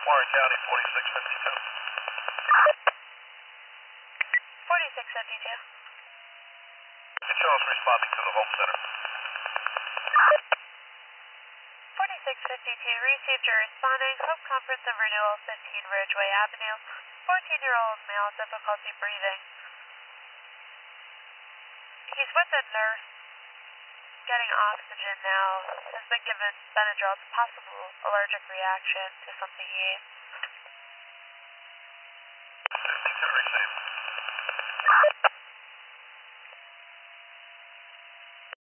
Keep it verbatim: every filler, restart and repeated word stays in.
Warren County, forty-six fifty-two. forty-six fifty-two. Charles responding to the Hope Center. forty-six fifty-two, received your responding. Hope Conference of Renewal, fifteen Ridgeway Avenue. fourteen-year-old male, difficulty breathing. He's with a nurse, getting oxygen now. Has been given Benadryl. It's a possible allergic reaction to something he ate.